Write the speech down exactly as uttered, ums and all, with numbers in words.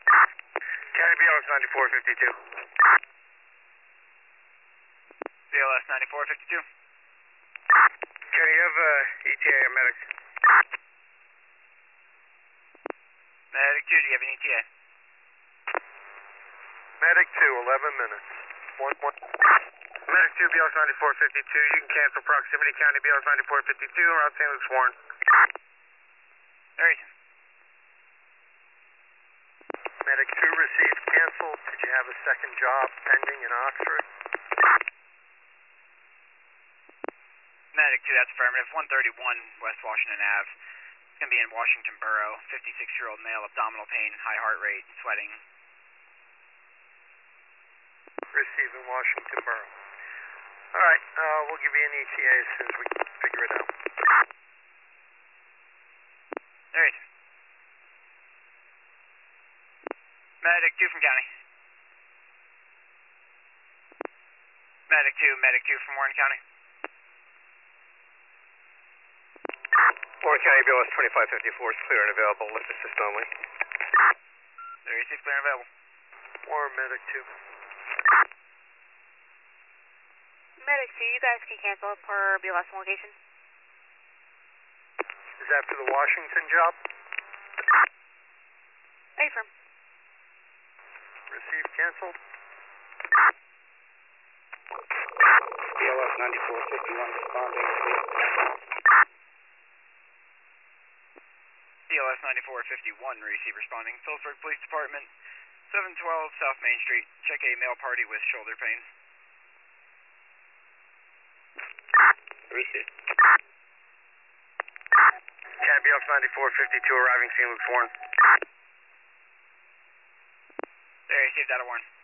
County B L S ninety-four fifty-two. B L S ninety-four fifty-two. County, you have uh, E T A or medic? Medic two, do you have an E T A? Medic two, eleven minutes. One, one. Medic two, B L S ninety-four fifty-two. You can cancel proximity. County B L S ninety-four fifty-two. Route Saint Luke's Warren. There he is. Medic two received cancel. Did you have a second job pending in Oxford? Medic two, that's affirmative. one thirty-one West Washington Avenue. It's going to be in Washington Borough. fifty-six-year-old male, abdominal pain, high heart rate, sweating. Receiving Washington Borough. All right, uh, we'll give you an E T A as soon as we can figure it out. There he is. Medic two from County. Medic two, Medic two from Warren County. Warren County B L S twenty-five fifty-four is clear and available. Lift assist only. There he is, clear and available. Warren Medic two. Medic two, you guys can cancel per B L S location. Is that for the Washington job? Affirm. Received canceled. B L S ninety-four fifty-one responding. B L S ninety-four fifty-one, receive responding. Phillipsburg Police Department, seven twelve South Main Street. Check a male party with shoulder pain. Received. County B L S ninety-four fifty-two arriving Saint Luke's Warren. There, received out of Warren.